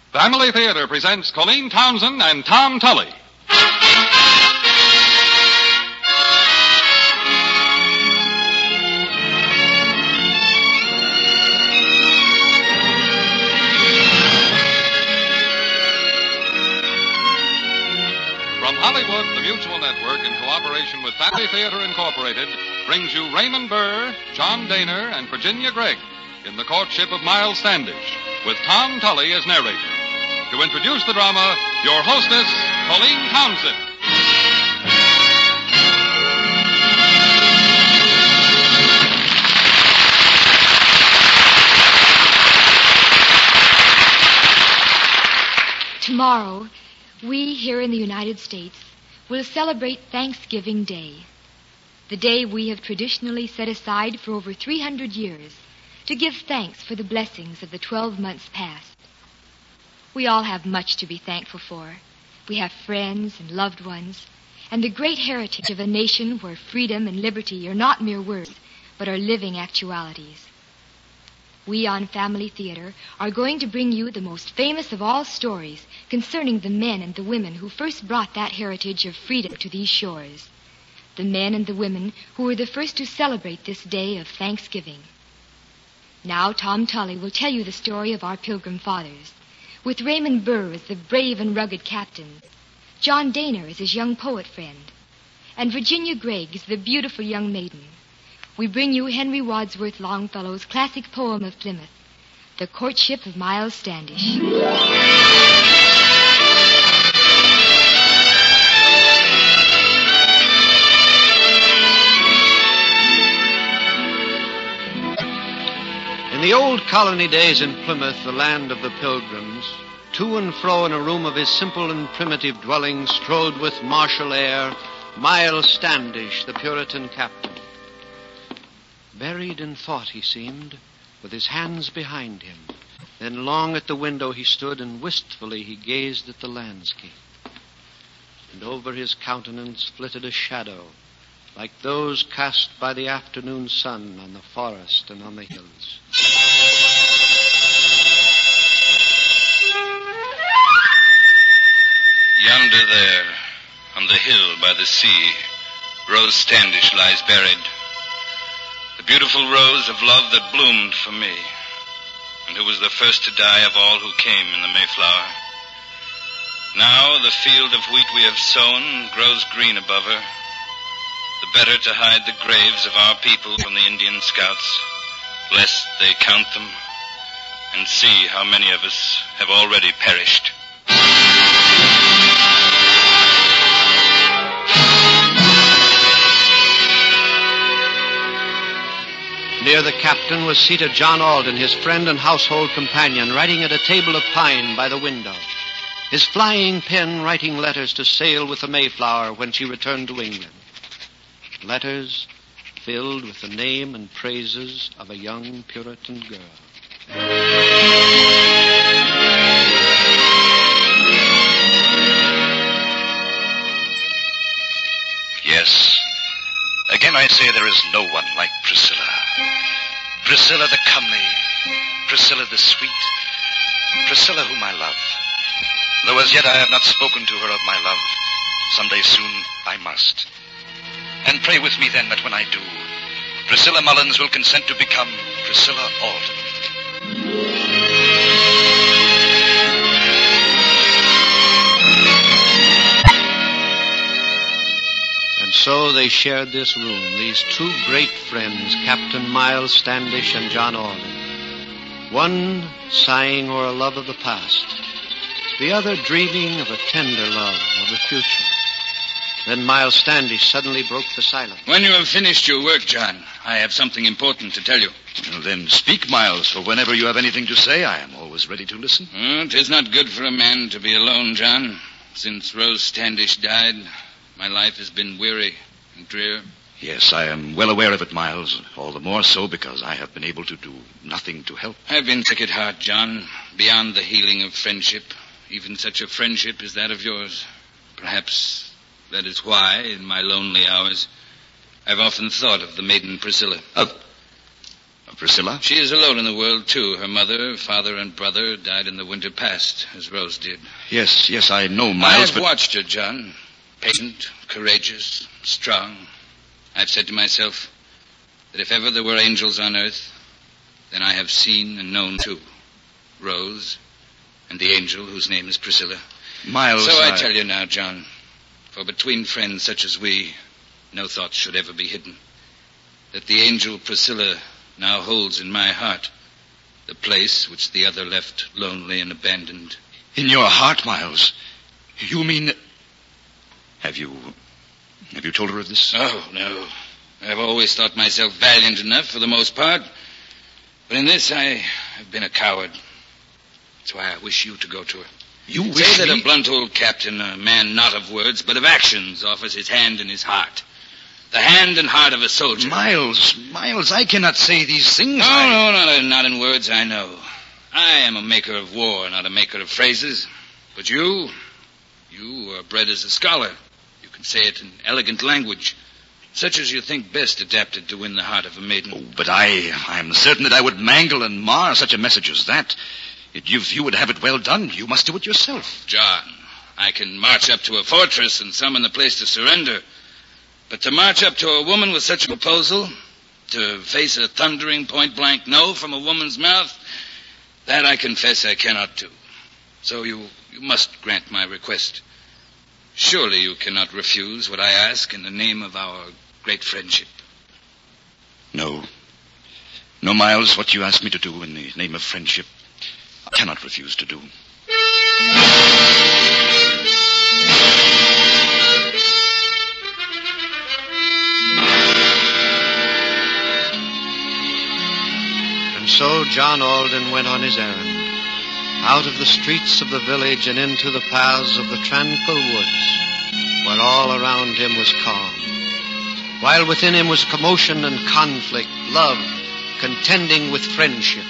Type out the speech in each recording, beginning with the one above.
Family Theater presents Colleen Townsend and Tom Tully. From Hollywood, the Mutual Network, in cooperation with Family Theater Incorporated, brings you Raymond Burr, John Daner, and Virginia Gregg in The Courtship of Miles Standish, with Tom Tully as narrator. To introduce the drama, your hostess, Colleen Townsend. Tomorrow, we here in the United States will celebrate Thanksgiving Day, the day we have traditionally set aside for over 300 years to give thanks for the blessings of the 12 months past. We all have much to be thankful for. We have friends and loved ones, and the great heritage of a nation where freedom and liberty are not mere words, but are living actualities. We on Family Theater are going to bring you the most famous of all stories concerning the men and the women who first brought that heritage of freedom to these shores. The men and the women who were the first to celebrate this day of Thanksgiving. Now Tom Tully will tell you the story of our Pilgrim Fathers, with Raymond Burr as the brave and rugged captain, John Daner as his young poet friend, and Virginia Gregg as the beautiful young maiden. We bring you Henry Wadsworth Longfellow's classic poem of Plymouth, The Courtship of Miles Standish. In the old colony days in Plymouth, the land of the Pilgrims, to and fro in a room of his simple and primitive dwelling strode with martial air Miles Standish, the Puritan captain. Buried in thought he seemed, with his hands behind him. Then long at the window he stood, and wistfully he gazed at the landscape. And over his countenance flitted a shadow, like those cast by the afternoon sun on the forest and on the hills. Yonder there, on the hill by the sea, Rose Standish lies buried. The beautiful rose of love that bloomed for me, and who was the first to die of all who came in the Mayflower. Now the field of wheat we have sown grows green above her, the better to hide the graves of our people from the Indian scouts, lest they count them and see how many of us have already perished. Near the captain was seated John Alden, his friend and household companion, writing at a table of pine by the window, his flying pen writing letters to sail with the Mayflower when she returned to England. Letters filled with the name and praises of a young Puritan girl. Yes, again I say there is no one like Priscilla. Priscilla the comely, Priscilla the sweet, Priscilla whom I love. Though as yet I have not spoken to her of my love, someday soon I must. And pray with me then that when I do, Priscilla Mullins will consent to become Priscilla Alden. And so they shared this room, these two great friends, Captain Miles Standish and John Alden. One sighing o'er a love of the past, the other dreaming of a tender love of the future. Then Miles Standish suddenly broke the silence. When you have finished your work, John, I have something important to tell you. Well, then speak, Miles, for whenever you have anything to say, I am always ready to listen. It is not good for a man to be alone, John. Since Rose Standish died, my life has been weary and drear. Yes, I am well aware of it, Miles. All the more so because I have been able to do nothing to help. I've been sick at heart, John, beyond the healing of friendship. Even such a friendship as that of yours. Perhaps that is why, in my lonely hours, I've often thought of the maiden Priscilla. Of Priscilla? She is alone in the world, too. Her mother, father, and brother died in the winter past, as Rose did. Yes, I know, I Miles, have watched her, John. Patient, courageous, strong. I've said to myself that if ever there were angels on earth, then I have seen and known two. Rose and the angel whose name is Priscilla. Miles, So I tell you now, John, for between friends such as we, no thoughts should ever be hidden, that the angel Priscilla now holds in my heart the place which the other left lonely and abandoned. In your heart, Miles? You mean... Have you told her of this? Oh, no. I've always thought myself valiant enough for the most part. But in this, I have been a coward. That's why I wish you to go to her. You wish Say that me? a blunt old captain, a man not of words, but of actions, offers his hand and his heart. The hand and heart of a soldier. Miles, I cannot say these things. No, not in words, I know. I am a maker of war, not a maker of phrases. But you are bred as a scholar. You can say it in elegant language, such as you think best adapted to win the heart of a maiden. Oh, but I am certain that I would mangle and mar such a message as that. If you would have it well done, you must do it yourself. John, I can march up to a fortress and summon the place to surrender. But to march up to a woman with such a proposal, to face a thundering point-blank no from a woman's mouth, that I confess I cannot do. So you must grant my request. Surely you cannot refuse what I ask in the name of our great friendship. No, Miles, what you ask me to do in the name of friendship, I cannot refuse to do. And so John Alden went on his errand, out of the streets of the village and into the paths of the tranquil woods, where all around him was calm, while within him was commotion and conflict, love contending with friendship.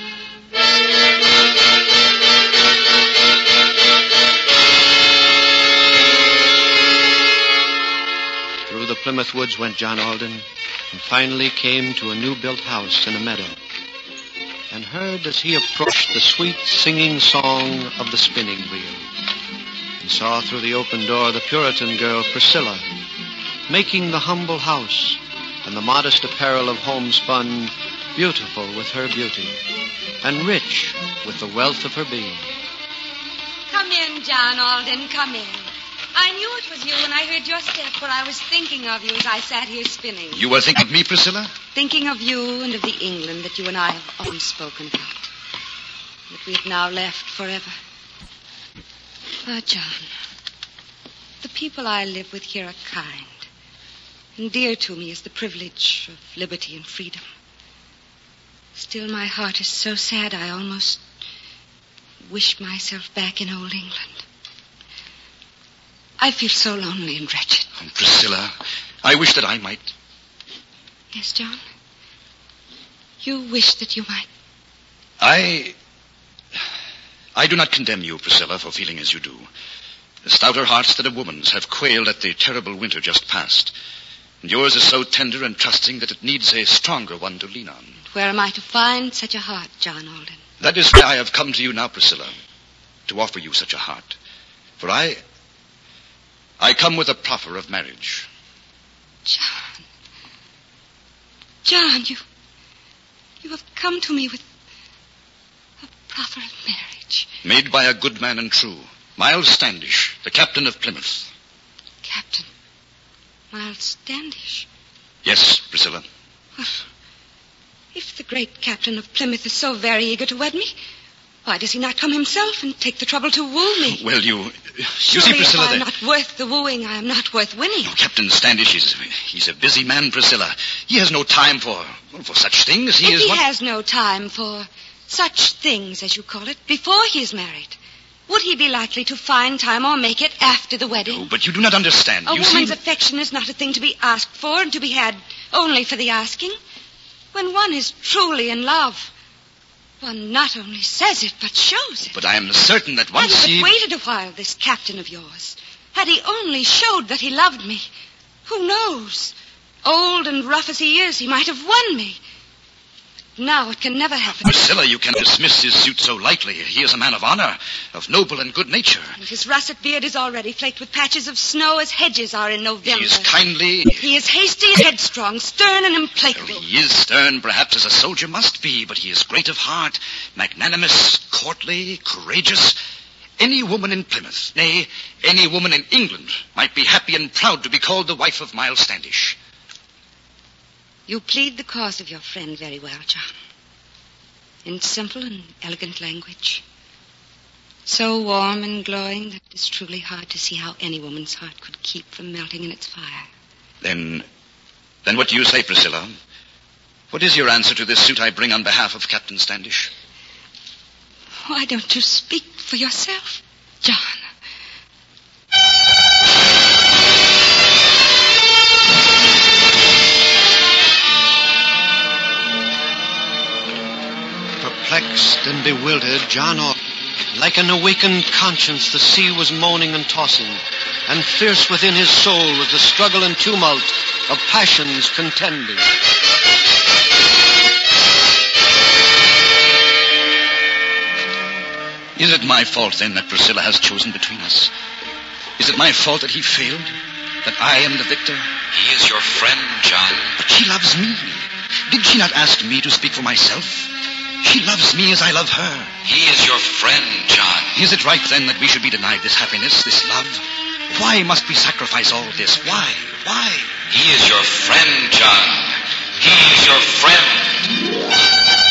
Through the Plymouth woods went John Alden, and finally came to a new-built house in a meadow, and heard as he approached the sweet singing song of the spinning wheel, and saw through the open door the Puritan girl Priscilla, making the humble house and the modest apparel of homespun beautiful with her beauty, and rich with the wealth of her being. Come in, John Alden, come in. I knew it was you when I heard your step, for I was thinking of you as I sat here spinning. You were thinking of me, Priscilla? Thinking of you and of the England that you and I have often spoken about. That we have now left forever. Ah, John, the people I live with here are kind. And dear to me is the privilege of liberty and freedom. Still, my heart is so sad I almost wish myself back in old England. I feel so lonely and wretched. Oh, Priscilla, I wish that I might. Yes, John? You wish that you might. I do not condemn you, Priscilla, for feeling as you do. The stouter hearts than a woman's have quailed at the terrible winter just past. And yours is so tender and trusting that it needs a stronger one to lean on. Where am I to find such a heart, John Alden? That is why I have come to you now, Priscilla, to offer you such a heart. For I come with a proffer of marriage. John, you have come to me with a proffer of marriage. Made by a good man and true, Miles Standish, the captain of Plymouth. Captain Miles Standish? Yes, Priscilla. Well, if the great captain of Plymouth is so very eager to wed me, why does he not come himself and take the trouble to woo me? Well, you Surely see, Priscilla, if I am not worth the wooing, I am not worth winning. Oh, Captain Standish, he's a busy man, Priscilla. He has no time for such things. He has no time for such things, as you call it, before he is married, would he be likely to find time or make it after the wedding? Oh, but you do not understand. A woman's affection is not a thing to be asked for and to be had only for the asking. When one is truly in love, one not only says it, but shows it. But I am certain that once Had he but waited a while, this captain of yours, had he only showed that he loved me, who knows? Old and rough as he is, he might have won me. now. It can never happen. Priscilla, you can dismiss his suit so lightly. He is a man of honor, of noble and good nature. And his russet beard is already flaked with patches of snow as hedges are in November. He is kindly. He is hasty and headstrong, stern and implacable. He is stern, perhaps, as a soldier must be, but he is great of heart, magnanimous, courtly, courageous. Any woman in Plymouth, nay, any woman in England, might be happy and proud to be called the wife of Miles Standish. You plead the cause of your friend very well, John. In simple and elegant language. So warm and glowing that it is truly hard to see how any woman's heart could keep from melting in its fire. Then what do you say, Priscilla? What is your answer to this suit I bring on behalf of Captain Standish? Why don't you speak for yourself, John? Perplexed and bewildered, John Alden, like an awakened conscience, the sea was moaning and tossing, and fierce within his soul was the struggle and tumult of passions contending. Is it my fault, then, that Priscilla has chosen between us? Is it my fault that he failed? That I am the victor? He is your friend, John. But she loves me. Did she not ask me to speak for myself? She loves me as I love her. He is your friend, John. Is it right, then, that we should be denied this happiness, this love? Why must we sacrifice all this? Why? Why? He is your friend, John. He is your friend.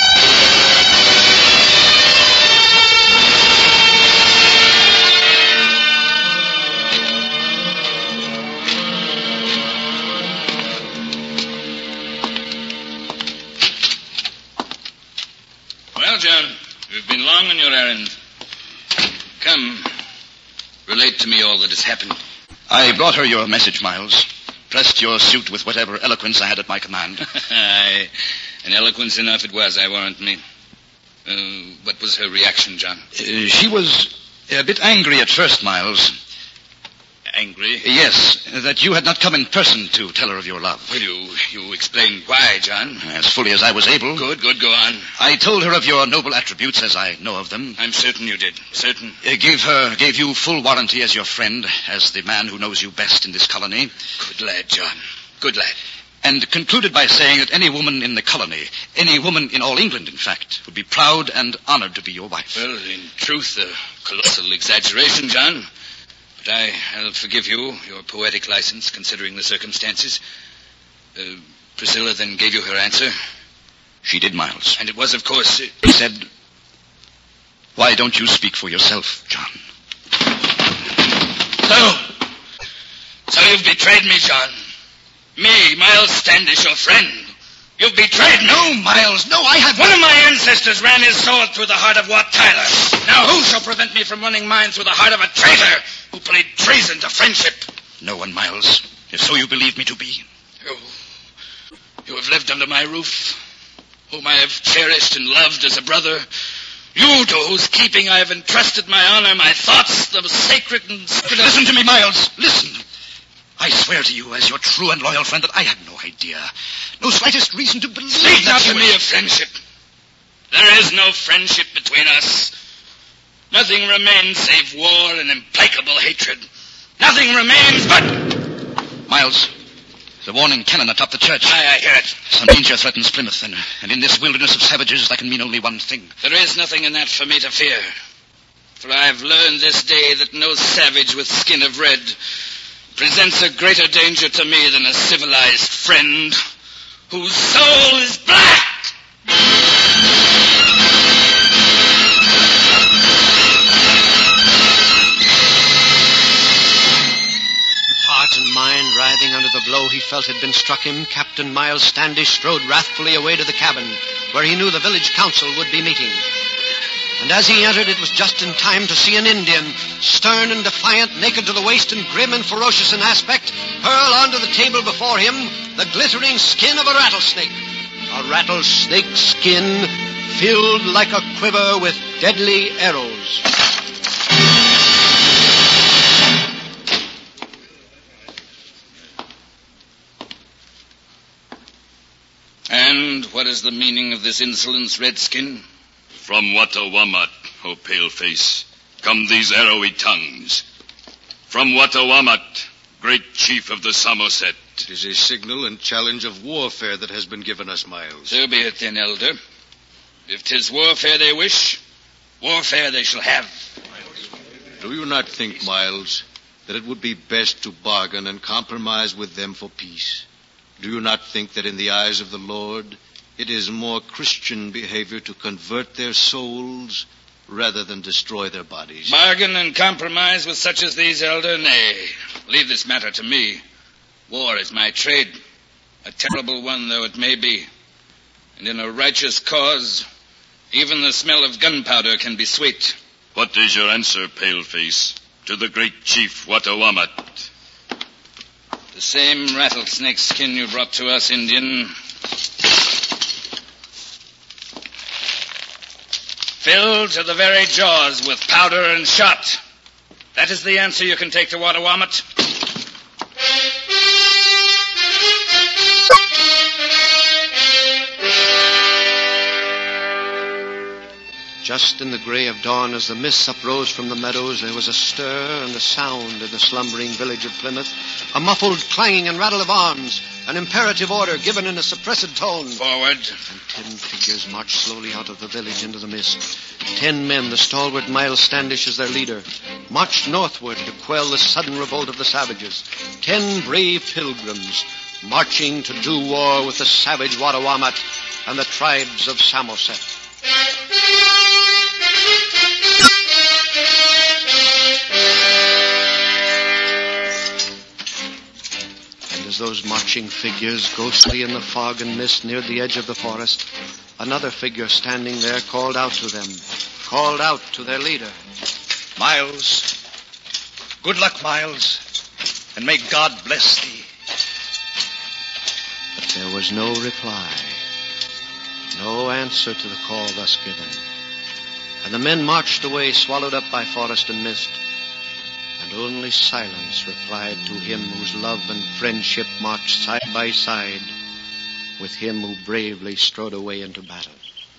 Well, John, you've been long on your errand. Come, relate to me all that has happened. I brought her your message, Miles. Pressed your suit with whatever eloquence I had at my command. Aye, and eloquence enough it was, I warrant me. What was her reaction, John? She was a bit angry at first, Miles. Angry? Yes, that you had not come in person to tell her of your love. Well, you explained why, John. As fully as I was able. Good, go on. I told her of your noble attributes as I know of them. I'm certain you did, certain. Gave you full warranty as your friend, as the man who knows you best in this colony. Good lad, John, good lad. And concluded by saying that any woman in the colony, any woman in all England, in fact, would be proud and honored to be your wife. Well, in truth, a colossal exaggeration, John. But I'll forgive you your poetic license, considering the circumstances. Priscilla then gave you her answer? She did, Miles. And it was, of course... He said, "Why don't you speak for yourself, John?" So you've betrayed me, John. Me, Miles Standish, your friend. You've betrayed me. No, Miles, no, I have... One of my ancestors ran his sword through the heart of Wat Tyler. Now who shall prevent me from running mine through the heart of a traitor who played treason to friendship? No one, Miles, if so you believe me to be. You have lived under my roof, whom I have cherished and loved as a brother. You to whose keeping I have entrusted my honor, my thoughts, the sacred and... Listen to me, Miles, listen. I swear to you as your true and loyal friend that I had no idea, no slightest reason to believe Speak that not to me of friendship. There is no friendship between us. Nothing remains save war and implacable hatred. Nothing remains but... Miles, the warning cannon atop the church. I hear it. Some danger threatens Plymouth, and in this wilderness of savages, that can mean only one thing. There is nothing in that for me to fear. For I have learned this day that no savage with skin of red presents a greater danger to me than a civilized friend whose soul is black. Heart and mind writhing under the blow he felt had been struck him, Captain Miles Standish strode wrathfully away to the cabin, where he knew the village council would be meeting. And as he entered, it was just in time to see an Indian, stern and defiant, naked to the waist and grim and ferocious in aspect, hurl onto the table before him the glittering skin of a rattlesnake. A rattlesnake skin filled like a quiver with deadly arrows. And what is the meaning of this insolence, Redskin? From Wattawamat, O paleface, come these arrowy tongues. From Wattawamat, great chief of the Samoset. It is a signal and challenge of warfare that has been given us, Miles. So be it then, Elder. If 'tis warfare they wish, warfare they shall have. Do you not think, Miles, that it would be best to bargain and compromise with them for peace? Do you not think that in the eyes of the Lord, it is more Christian behavior to convert their souls rather than destroy their bodies? Bargain and compromise with such as these, Elder? Nay, leave this matter to me. War is my trade, a terrible one though it may be. And in a righteous cause, even the smell of gunpowder can be sweet. What is your answer, paleface, to the great chief Wattawamat? The same rattlesnake skin you brought to us, Indian. Filled to the very jaws with powder and shot. That is the answer you can take to Wattawamat. Just in the gray of dawn, as the mists uprose from the meadows, there was a stir and a sound in the slumbering village of Plymouth. A muffled clanging and rattle of arms. An imperative order given in a suppressed tone. Forward. And 10 figures marched slowly out of the village into the mist. 10 men, the stalwart Miles Standish as their leader, marched northward to quell the sudden revolt of the savages. 10 brave pilgrims, marching to do war with the savage Wattawamat and the tribes of Samoset. As those marching figures, ghostly in the fog and mist, neared the edge of the forest, another figure standing there called out to them, called out to their leader. Miles. Good luck, Miles. And may God bless thee. But there was no reply, no answer to the call thus given. And the men marched away, swallowed up by forest and mist. And only silence replied to him whose love and friendship marched side by side with him who bravely strode away into battle.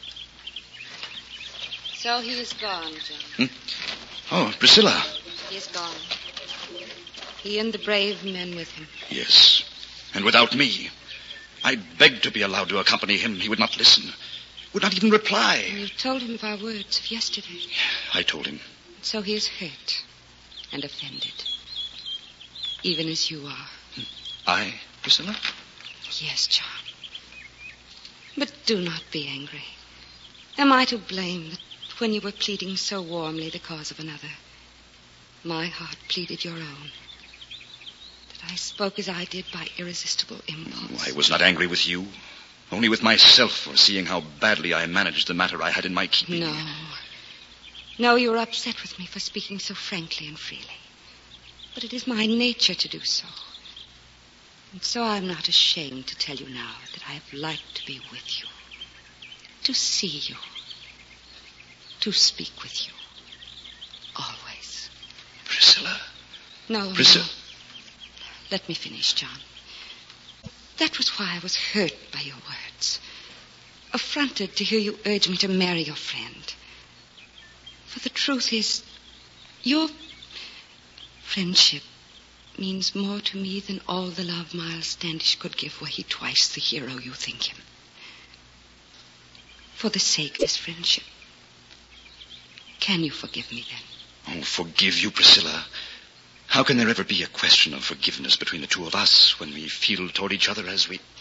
So he is gone, John. Oh, Priscilla. He is gone. He and the brave men with him. Yes, and without me. I begged to be allowed to accompany him. He would not listen, would not even reply. You told him of our words of yesterday. I told him. So he is hurt and offended, even as you are. I, Priscilla? Yes, John. But do not be angry. Am I to blame that when you were pleading so warmly the cause of another, my heart pleaded your own? That I spoke as I did by irresistible impulse? I was not angry with you, only with myself for seeing how badly I managed the matter I had in my keeping. No, you were upset with me for speaking so frankly and freely. But it is my nature to do so. And so I'm not ashamed to tell you now that I have liked to be with you, to see you, to speak with you, always. Priscilla? No. Priscilla? No. Let me finish, John. That was why I was hurt by your words, affronted to hear you urge me to marry your friend. For the truth is, your friendship means more to me than all the love Miles Standish could give were he twice the hero you think him. For the sake of this friendship, can you forgive me then? Oh, forgive you, Priscilla. How can there ever be a question of forgiveness between the two of us when we feel toward each other as we...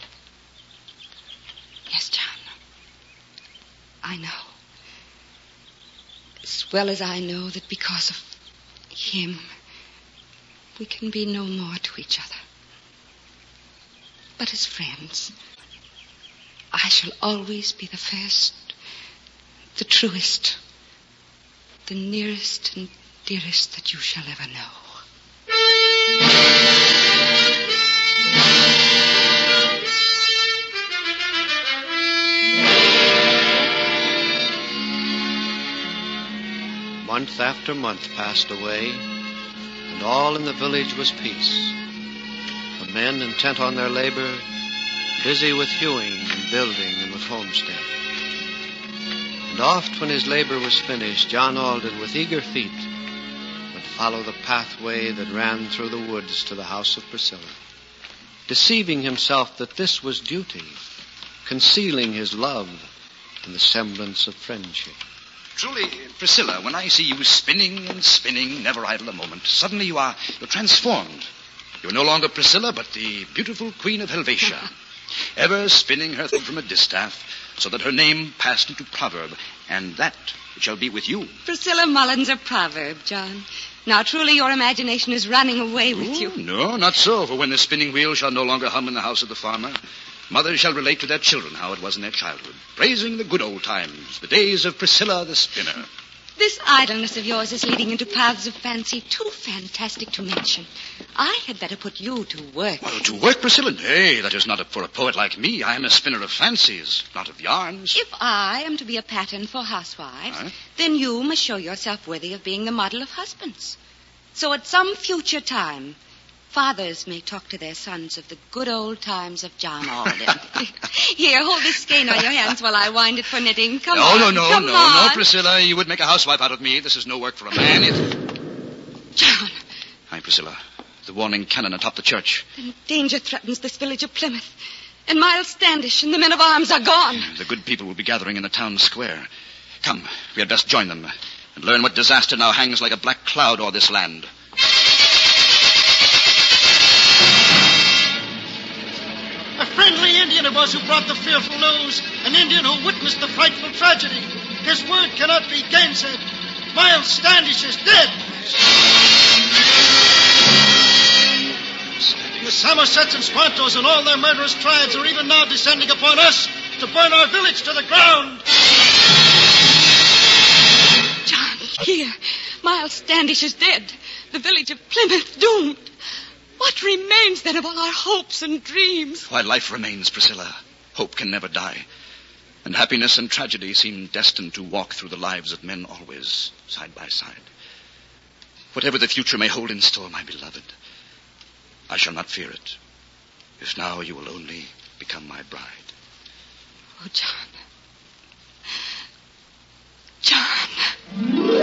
Yes, John. I know. As well as I know that because of him, we can be no more to each other. But as friends, I shall always be the first, the truest, the nearest and dearest that you shall ever know. Month after month passed away, and all in the village was peace. The men, intent on their labor, busy with hewing and building and with homestead. And oft when his labor was finished, John Alden, with eager feet, would follow the pathway that ran through the woods to the house of Priscilla, deceiving himself that this was duty, concealing his love in the semblance of friendship. Truly, Priscilla, when I see you spinning and spinning, never idle a moment, suddenly you're transformed. You're no longer Priscilla, but the beautiful Queen of Helvetia, ever spinning her thread from a distaff, so that her name passed into proverb, and that it shall be with you. Priscilla Mullins, a proverb, John. Now, truly, your imagination is running away with you. No, not so, for when the spinning wheel shall no longer hum in the house of the farmer, mothers shall relate to their children how it was in their childhood, praising the good old times, the days of Priscilla the spinner. This idleness of yours is leading into paths of fancy too fantastic to mention. I had better put you to work. Well, to work, Priscilla? Nay, that is not for a poet like me. I am a spinner of fancies, not of yarns. If I am to be a pattern for housewives, then you must show yourself worthy of being the model of husbands. So at some future time, fathers may talk to their sons of the good old times of John Alden. Here, hold this skein on your hands while I wind it for knitting. Come on. No, Priscilla. You would make a housewife out of me. This is no work for a man. John. Hi, Priscilla. The warning cannon atop the church. And danger threatens this village of Plymouth. And Miles Standish and the men of arms are gone. The good people will be gathering in the town square. Come, we had best join them and learn what disaster now hangs like a black cloud o'er this land. A friendly Indian it was who brought the fearful news. An Indian who witnessed the frightful tragedy. His word cannot be gainsaid. Miles Standish is dead. The Somersets and Squantos and all their murderous tribes are even now descending upon us to burn our village to the ground. John, here. Miles Standish is dead. The village of Plymouth doomed. What remains then of all our hopes and dreams? While life remains, Priscilla, hope can never die. And happiness and tragedy seem destined to walk through the lives of men always, side by side. Whatever the future may hold in store, my beloved, I shall not fear it, if now you will only become my bride. Oh, John. John.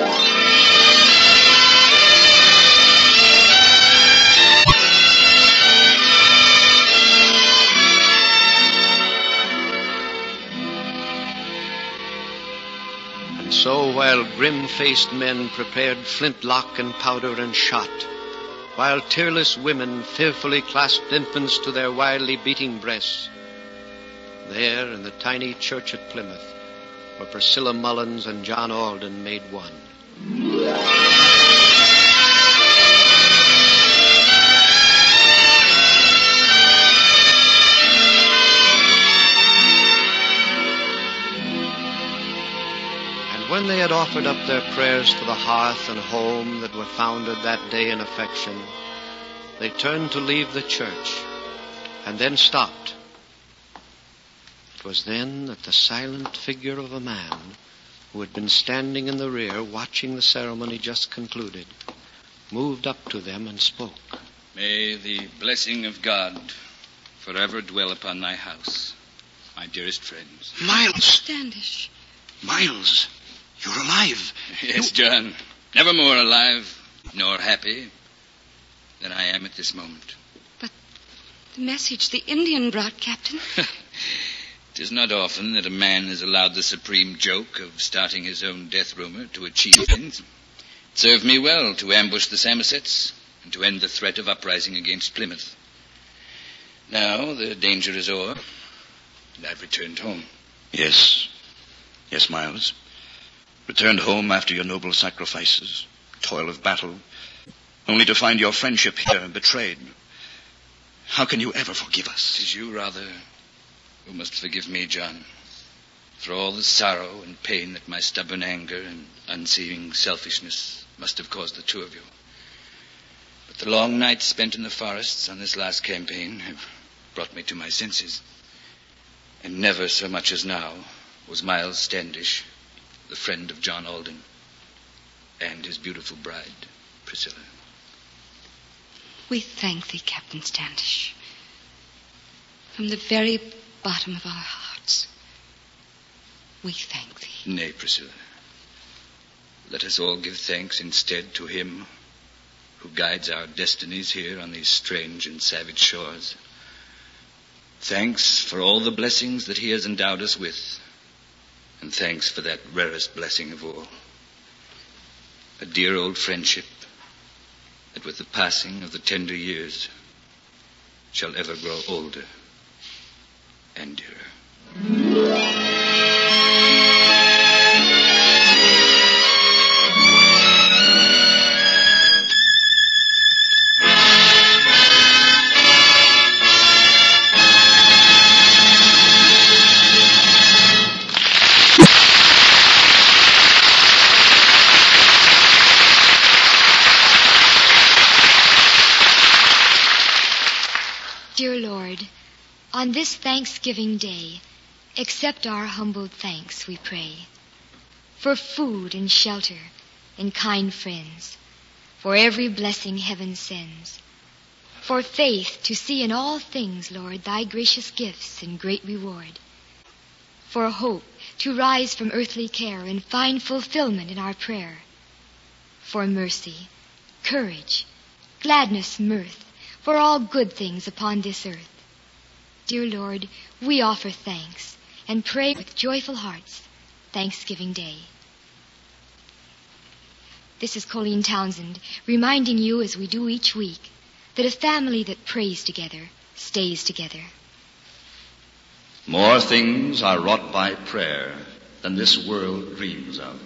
And so, while grim-faced men prepared flintlock and powder and shot, while tearless women fearfully clasped infants to their wildly beating breasts, there in the tiny church at Plymouth were Priscilla Mullins and John Alden made one. And when they had offered up their prayers for the hearth and home that were founded that day in affection, they turned to leave the church and then stopped. It was then that the silent figure of a man who had been standing in the rear watching the ceremony just concluded moved up to them and spoke. May the blessing of God forever dwell upon thy house, my dearest friends. Miles! Standish. Miles, you're alive. Yes, John. Never more alive nor happy than I am at this moment. But the message the Indian brought, Captain. It is not often that a man is allowed the supreme joke of starting his own death rumor to achieve ends. It served me well to ambush the Somersets and to end the threat of uprising against Plymouth. Now the danger is o'er, and I've returned home. Yes, Miles. Returned home after your noble sacrifices, toil of battle, only to find your friendship here betrayed. How can you ever forgive us? 'Tis you, rather, who must forgive me, John, for all the sorrow and pain that my stubborn anger and unseeing selfishness must have caused the two of you. But the long nights spent in the forests on this last campaign have brought me to my senses. And never so much as now was Miles Standish the friend of John Alden and his beautiful bride, Priscilla. We thank thee, Captain Standish. From the very bottom of our hearts, we thank thee. Nay, Priscilla. Let us all give thanks instead to him who guides our destinies here on these strange and savage shores. Thanks for all the blessings that he has endowed us with, and thanks for that rarest blessing of all, a dear old friendship that with the passing of the tender years shall ever grow older and dearer. Dear Lord, on this Thanksgiving Day, accept our humbled thanks, we pray, for food and shelter and kind friends, for every blessing heaven sends, for faith to see in all things, Lord, thy gracious gifts and great reward, for hope to rise from earthly care and find fulfillment in our prayer, for mercy, courage, gladness, mirth, for all good things upon this earth. Dear Lord, we offer thanks and pray with joyful hearts, Thanksgiving Day. This is Colleen Townsend, reminding you, as we do each week, that a family that prays together stays together. More things are wrought by prayer than this world dreams of.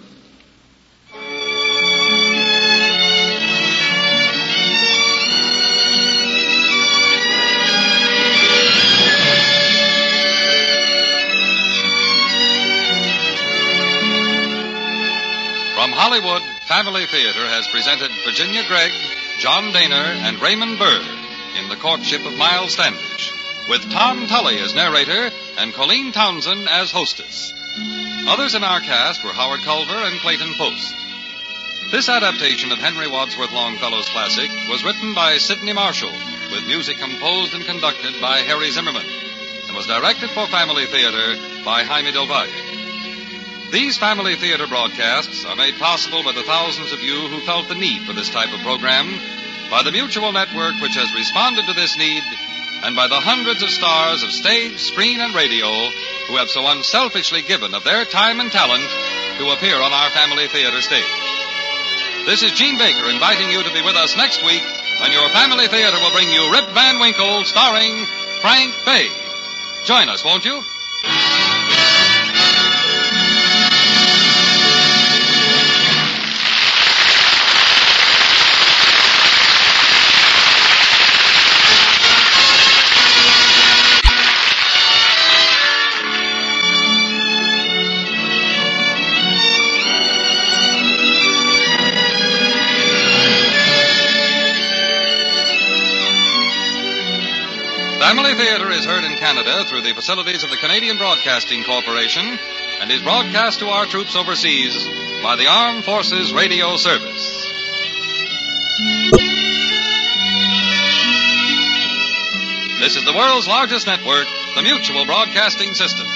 From Hollywood, Family Theater has presented Virginia Gregg, John Daner, and Raymond Burr in The Courtship of Miles Standish, with Tom Tully as narrator and Colleen Townsend as hostess. Others in our cast were Howard Culver and Clayton Post. This adaptation of Henry Wadsworth Longfellow's classic was written by Sidney Marshall, with music composed and conducted by Harry Zimmerman, and was directed for Family Theater by Jaime Del Valle. These Family Theater broadcasts are made possible by the thousands of you who felt the need for this type of program, by the Mutual Network which has responded to this need, and by the hundreds of stars of stage, screen, and radio who have so unselfishly given of their time and talent to appear on our Family Theater stage. This is Gene Baker inviting you to be with us next week when your Family Theater will bring you Rip Van Winkle starring Frank Bay. Join us, won't you? Family Theater is heard in Canada through the facilities of the Canadian Broadcasting Corporation and is broadcast to our troops overseas by the Armed Forces Radio Service. This is the world's largest network, the Mutual Broadcasting System.